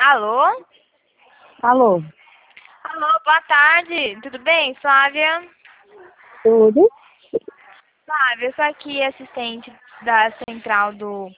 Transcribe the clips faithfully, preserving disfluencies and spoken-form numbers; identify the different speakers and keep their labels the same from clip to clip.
Speaker 1: Alô?
Speaker 2: Alô?
Speaker 1: Alô, boa tarde. Tudo bem, Flávia?
Speaker 2: Tudo?
Speaker 1: Flávia, eu sou aqui assistente da central do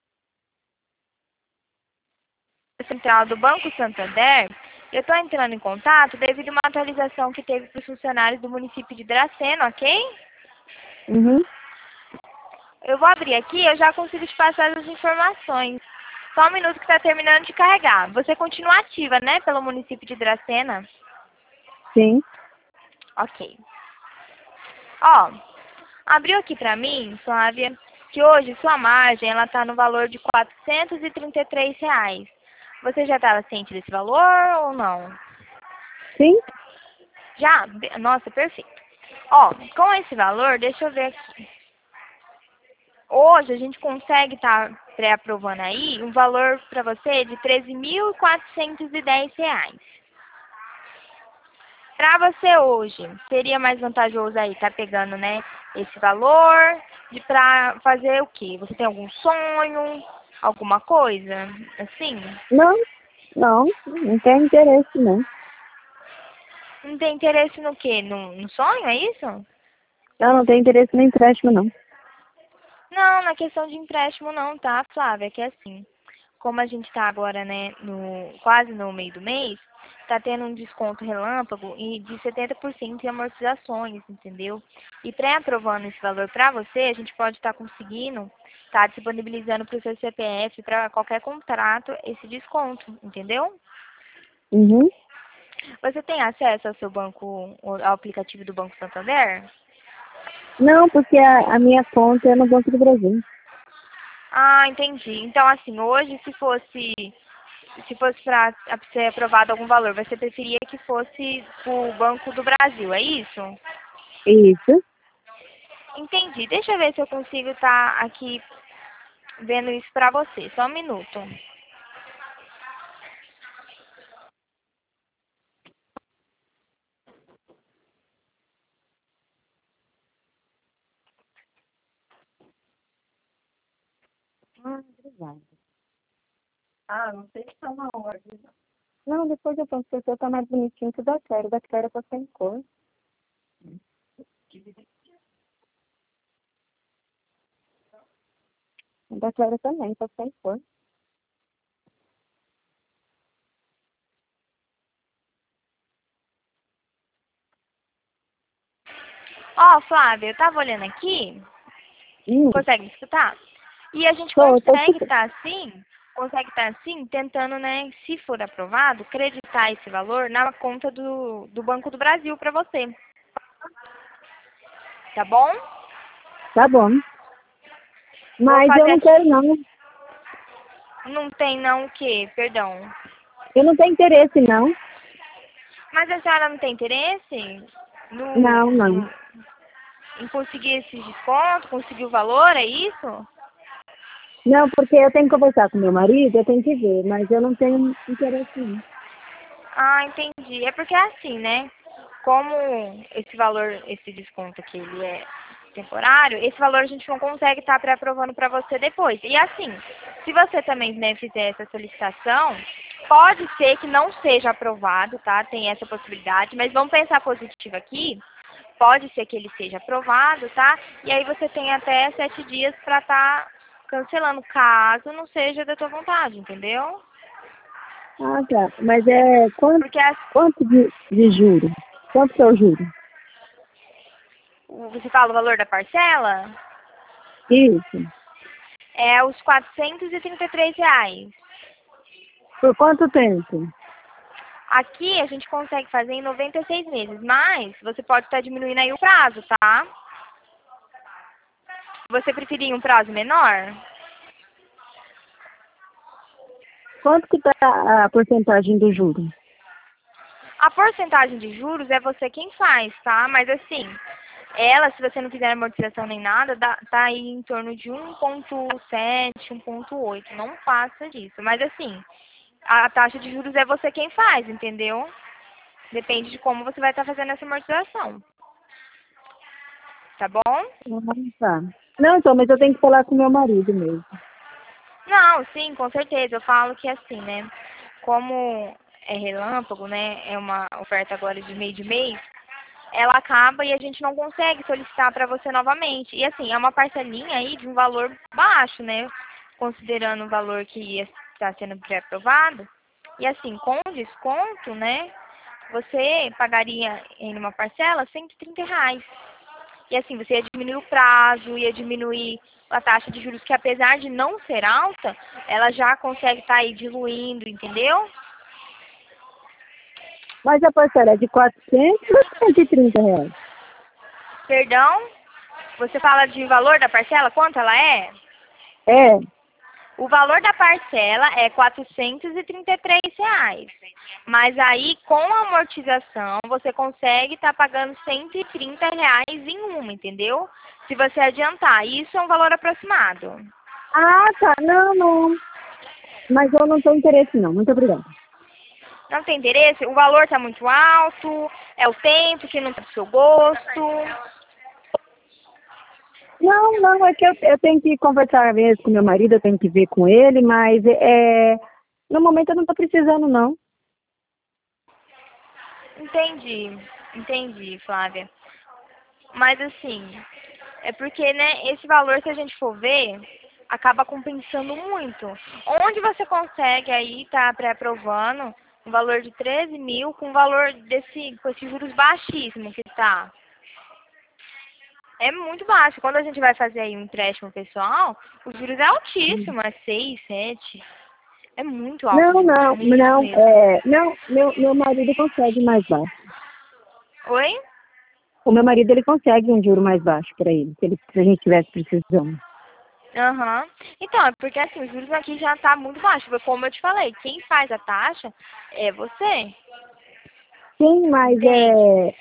Speaker 1: central do Banco Santander. Eu estou entrando em contato devido a uma atualização que teve para os funcionários do município de Dracena, ok?
Speaker 2: Uhum.
Speaker 1: Eu vou abrir aqui, eu já consigo te passar as informações. Só um minuto que está terminando de carregar. Você continua ativa, né, pelo município de Dracena?
Speaker 2: Sim.
Speaker 1: Ok. Ó, abriu aqui para mim, Flávia, que hoje sua margem ela está no valor de quatrocentos e trinta e três reais. Você já estava ciente desse valor ou não?
Speaker 2: Sim?
Speaker 1: Já? Be- Nossa, perfeito. Ó, com esse valor, deixa eu ver aqui. Hoje a gente consegue estar pré-aprovando aí um valor para você de treze mil quatrocentos e dez reais. Para você hoje, seria mais vantajoso aí estar pegando, né, esse valor de para fazer o quê? Você tem algum sonho, alguma coisa assim?
Speaker 2: Não, não, não tem interesse, não.
Speaker 1: Não tem interesse no quê? No, no sonho, é isso?
Speaker 2: Eu não tenho interesse no empréstimo, não.
Speaker 1: Não, na questão de empréstimo não, tá, Flávia? É que é assim, como a gente tá agora, né, no, quase no meio do mês, tá tendo um desconto relâmpago e de setenta por cento em amortizações, entendeu? E pré-aprovando esse valor para você, a gente pode estar conseguindo, tá disponibilizando para o seu C P F, para qualquer contrato, esse desconto, entendeu?
Speaker 2: Uhum.
Speaker 1: Você tem acesso ao seu banco, ao aplicativo do Banco Santander?
Speaker 2: Não, porque a, a minha conta é no Banco do Brasil.
Speaker 1: Ah, entendi. Então, assim, hoje, se fosse se fosse para ser aprovado algum valor, você preferia que fosse o Banco do Brasil, é isso?
Speaker 2: Isso.
Speaker 1: Entendi. Deixa eu ver se eu consigo estar aqui vendo isso para você. Só um minuto.
Speaker 2: Ah, obrigada. Ah, não sei se tá na hora. Não, depois eu penso que o seu tá mais bonitinho que o da Clara. O da Clara tá sem cor. O da Clara também tá sem cor.
Speaker 1: Ó, Flávia, eu tava olhando aqui,
Speaker 2: Hum,
Speaker 1: consegue me escutar? E a gente
Speaker 2: tô, tô
Speaker 1: consegue
Speaker 2: escutando.
Speaker 1: estar assim, consegue estar assim, tentando, né, se for aprovado, creditar esse valor na conta do, do Banco do Brasil para você. Tá bom?
Speaker 2: Tá bom.
Speaker 1: Vou
Speaker 2: Mas eu
Speaker 1: fazer
Speaker 2: não quero,
Speaker 1: aqui.
Speaker 2: não.
Speaker 1: Não tem não o quê? Perdão.
Speaker 2: Eu não tenho interesse, não.
Speaker 1: Mas a senhora não tem interesse no,
Speaker 2: Não, não.
Speaker 1: no, em conseguir esse desconto, conseguir o valor, é isso?
Speaker 2: Não, porque eu tenho que conversar com meu marido, eu tenho que ver, mas eu não tenho interesse, não.
Speaker 1: Ah, entendi. É porque é assim, né? Como esse valor, esse desconto aqui, ele é temporário, esse valor a gente não consegue estar pré-aprovando para você depois. E assim, se você também, né, fizer essa solicitação, pode ser que não seja aprovado, tá? Tem essa possibilidade, mas vamos pensar positivo aqui. Pode ser que ele seja aprovado, tá? E aí você tem até sete dias para estar cancelando, caso não seja da tua vontade, entendeu?
Speaker 2: Ah, tá. Mas é quanto,
Speaker 1: Porque as-
Speaker 2: quanto de, de juro? Quanto que é o juro?
Speaker 1: o- você fala o valor da parcela,
Speaker 2: Isso.
Speaker 1: é os quatrocentos e trinta e três reais.
Speaker 2: Por quanto tempo?
Speaker 1: Aqui a gente consegue fazer em noventa e seis meses, mas você pode estar diminuindo aí o prazo, tá? Você preferia um prazo menor?
Speaker 2: Quanto que tá a porcentagem do juro?
Speaker 1: A porcentagem de juros é você quem faz, tá? Mas assim, ela, se você não fizer amortização nem nada, dá, tá aí em torno de um ponto sete, um ponto oito. Não passa disso. Mas assim, a taxa de juros é você quem faz, entendeu? Depende de como você vai estar fazendo essa amortização. Tá bom?
Speaker 2: Ah, tá. Não, então, mas eu tenho que falar com meu marido mesmo.
Speaker 1: Não, sim, com certeza. Eu falo que é assim, né? como é relâmpago, né? É uma oferta agora de meio de mês, ela acaba e a gente não consegue solicitar para você novamente. E assim, é uma parcelinha aí de um valor baixo, né? Considerando o valor que está sendo pré-aprovado. E assim, com desconto, né? Você pagaria em uma parcela cento e trinta reais. E assim, você ia diminuir o prazo, ia diminuir a taxa de juros, que apesar de não ser alta, ela já consegue estar aí diluindo, entendeu?
Speaker 2: Mas a parcela é de quatrocentos ou cento e trinta reais?
Speaker 1: Perdão? Você fala de valor da parcela? Quanto ela é?
Speaker 2: É.
Speaker 1: O valor da parcela é quatrocentos e trinta e três reais. Mas aí, com a amortização, você consegue estar pagando cento e trinta reais em uma, entendeu? Se você adiantar. Isso é um valor aproximado.
Speaker 2: Ah, tá. Não, não. Mas eu não tenho interesse, não. Muito obrigada.
Speaker 1: Não tem interesse? O valor está muito alto? É o tempo que não está do seu gosto?
Speaker 2: Não, não, é que eu, eu tenho que conversar mesmo com meu marido, eu tenho que ver com ele, mas é, no momento eu não estou precisando, não.
Speaker 1: Entendi, entendi, Flávia. Mas assim, é porque, né, esse valor, se a gente for ver, acaba compensando muito. Onde você consegue aí tá pré-aprovando um valor de treze mil com valor desse, com esses juros baixíssimos que tá? É muito baixo. Quando a gente vai fazer aí um empréstimo pessoal, os juros é altíssimo, é seis, sete. É muito alto
Speaker 2: Não,
Speaker 1: os juros,
Speaker 2: não,
Speaker 1: muito
Speaker 2: não,
Speaker 1: mesmo.
Speaker 2: é, não, meu, meu marido consegue mais baixo.
Speaker 1: Oi?
Speaker 2: O meu marido, ele consegue um juro mais baixo para ele, se, ele, se a gente tivesse precisando.
Speaker 1: Aham. Então, é porque assim, os juros aqui já tá muito baixo. Como eu te falei, quem faz a taxa é você.
Speaker 2: Sim, mas
Speaker 1: Entende?
Speaker 2: é,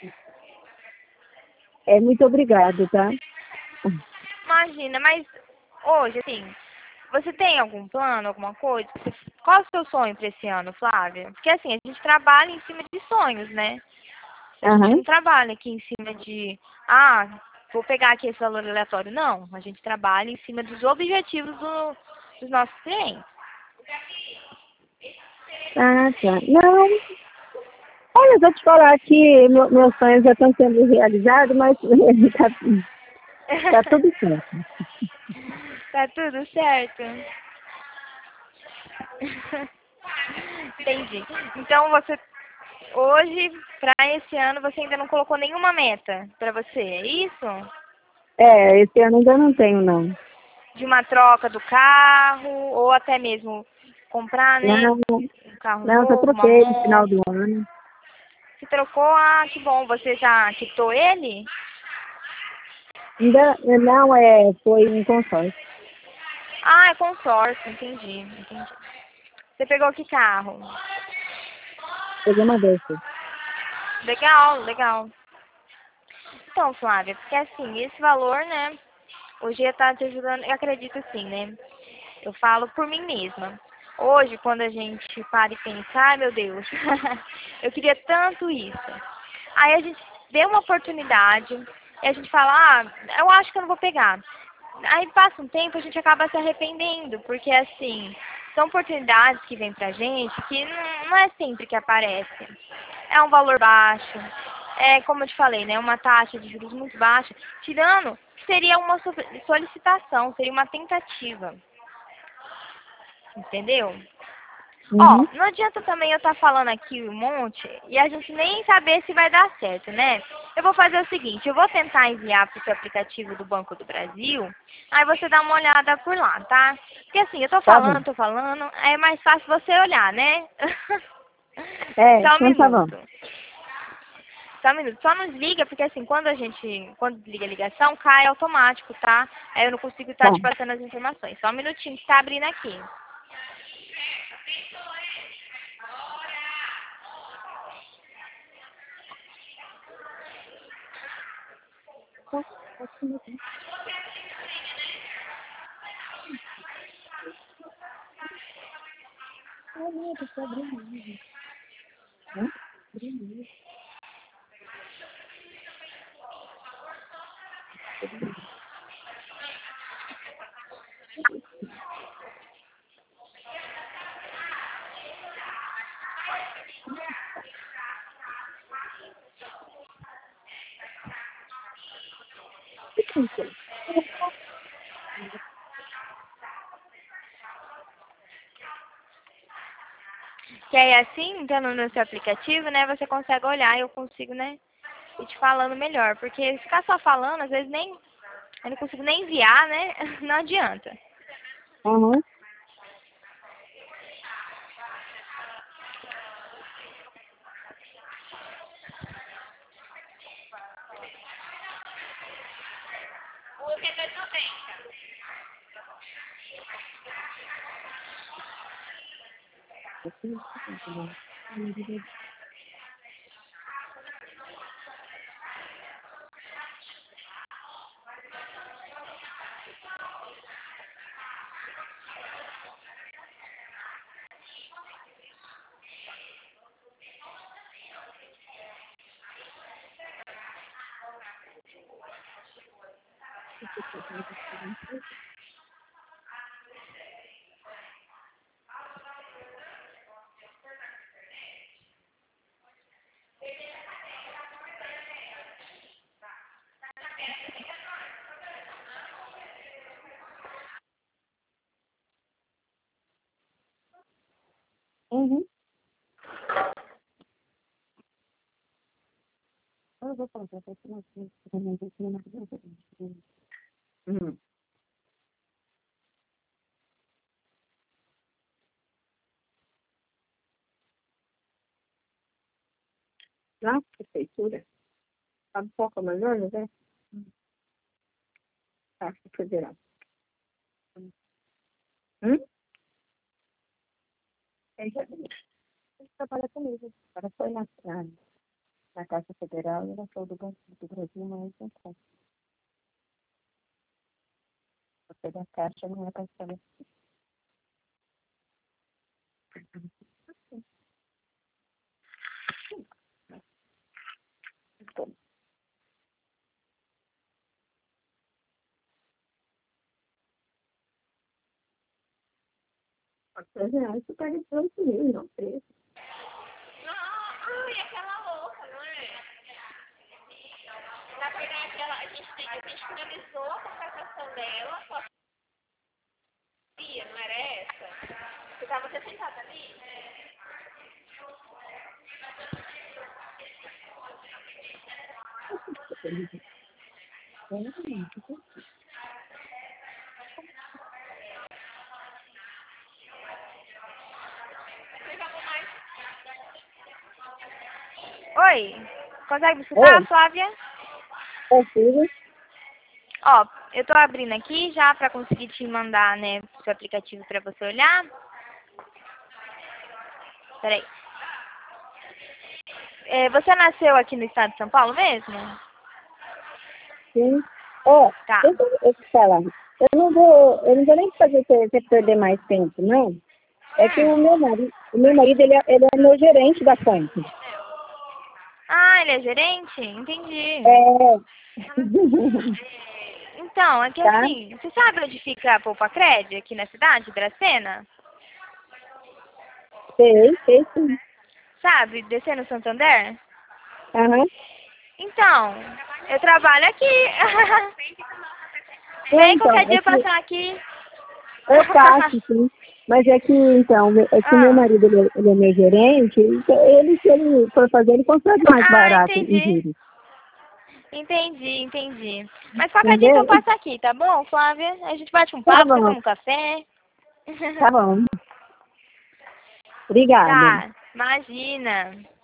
Speaker 2: é muito obrigado, tá?
Speaker 1: Imagina, mas hoje, assim, você tem algum plano, alguma coisa? Você- Qual é o seu sonho para esse ano, Flávia? Porque assim, a gente trabalha em cima de sonhos, né? A gente
Speaker 2: Aham.
Speaker 1: não trabalha aqui em cima de, ah, vou pegar aqui esse valor aleatório. Não, a gente trabalha em cima dos objetivos do- dos nossos clientes.
Speaker 2: Ah, tá. Não, olha, eu vou te falar que meu- meus sonhos já estão sendo realizados, mas tá, tá tudo certo.
Speaker 1: Tá tudo certo? Entendi. Então você hoje, para esse ano, você ainda não colocou nenhuma meta para você, é isso?
Speaker 2: É, esse ano ainda não tenho, não.
Speaker 1: De uma troca do carro, ou até mesmo comprar, né?
Speaker 2: Não,
Speaker 1: Um carro
Speaker 2: não, só
Speaker 1: novo, uma
Speaker 2: troquei no final
Speaker 1: moto.
Speaker 2: do ano.
Speaker 1: Se trocou, ah, que bom. Você já quitou ele?
Speaker 2: Ainda, não, é, foi um consórcio.
Speaker 1: Ah, é consórcio, entendi, entendi. Você pegou que carro?
Speaker 2: Peguei uma dessas.
Speaker 1: Legal, legal. Então, Flávia, porque assim, esse valor, né, hoje ia estar te ajudando, eu acredito assim, né? Eu falo por mim mesma. Hoje, quando a gente para e pensa, ai meu Deus, eu queria tanto isso. Aí a gente vê uma oportunidade e a gente fala, ah, eu acho que eu não vou pegar. Aí passa um tempo, a gente acaba se arrependendo, porque assim, são oportunidades que vêm pra gente que não, não é sempre que aparece. É um valor baixo, é como eu te falei, né, uma taxa de juros muito baixa, tirando que seria uma so- solicitação, seria uma tentativa. Entendeu? Ó,
Speaker 2: Uhum.
Speaker 1: não adianta também eu estar falando aqui um monte e a gente nem saber se vai dar certo, né? Eu vou fazer o seguinte, eu vou tentar enviar para o seu aplicativo do Banco do Brasil, aí você dá uma olhada por lá, tá? Porque assim, eu tô
Speaker 2: Tá bom.
Speaker 1: falando, tô falando, é mais fácil você olhar, né?
Speaker 2: É,
Speaker 1: Só um
Speaker 2: então tá bom.
Speaker 1: minuto. Só um minuto. Só não desliga, porque assim, quando a gente, quando desliga a ligação, cai automático, tá? Aí eu não consigo estar
Speaker 2: Tá.
Speaker 1: te passando as informações. Só um minutinho que tá abrindo aqui.
Speaker 2: cinco.
Speaker 1: Que aí assim, entrando no seu aplicativo, né, você consegue olhar e eu consigo, né, ir te falando melhor. Porque se ficar só falando, às vezes nem, eu não consigo nem enviar, né, não adianta.
Speaker 2: Uhum. Uhum. Eu vou falar pra você, mas também tem que lembrar de você. Uhum. Na prefeitura, sabe qual que é o melhor, né? Caixa Federal. Hum? É isso aí. Ele trabalha comigo. O cara foi na, na, na Caixa Federal e ela falou do Banco do Brasil, mas não conta. Você da Caixa não é para saber. quatorze reais você pega tanto mil, não preço.
Speaker 1: Não, e aquela louca, não é? Na verdade, ela, a gente, tem, a gente finalizou a contratação dela, só que não era essa? Você estava até sentada ali? Oi, consegue me escutar,
Speaker 2: Oi,
Speaker 1: Flávia?
Speaker 2: consigo.
Speaker 1: Ó, eu tô abrindo aqui já pra conseguir te mandar, né, o seu aplicativo pra você olhar. Peraí. É, você nasceu aqui no estado de São Paulo mesmo?
Speaker 2: Sim. Ó,
Speaker 1: Tá.
Speaker 2: deixa eu te falar. Eu não vou, eu não vou nem fazer você, você perder mais tempo, não. É que o
Speaker 1: Hum.
Speaker 2: meu marido, o meu marido, ele é, ele é meu gerente da conta.
Speaker 1: Ah, ele é gerente? Entendi.
Speaker 2: É.
Speaker 1: Então, é que
Speaker 2: Tá?
Speaker 1: assim, você sabe onde fica a Poupa Cred aqui na cidade, Dracena?
Speaker 2: Sei, sei sim.
Speaker 1: Sabe, descendo Santander?
Speaker 2: Aham.
Speaker 1: Então, eu trabalho aqui.
Speaker 2: É,
Speaker 1: Vem
Speaker 2: então,
Speaker 1: qualquer
Speaker 2: é
Speaker 1: dia
Speaker 2: que
Speaker 1: passar aqui.
Speaker 2: eu faço, sim. Mas é que, então, é que o meu
Speaker 1: Ah,
Speaker 2: marido, ele, ele é meu gerente, então ele, se ele for fazer, ele consegue mais
Speaker 1: ah,
Speaker 2: barato em
Speaker 1: entendi.
Speaker 2: juros.
Speaker 1: Entendi, entendi. Mas qualquer dia que eu
Speaker 2: Entendeu?
Speaker 1: passo aqui, tá bom, Flávia? A gente bate um
Speaker 2: Tá
Speaker 1: papo, você
Speaker 2: bom,
Speaker 1: toma um café.
Speaker 2: tá bom. Obrigada.
Speaker 1: Tá, imagina.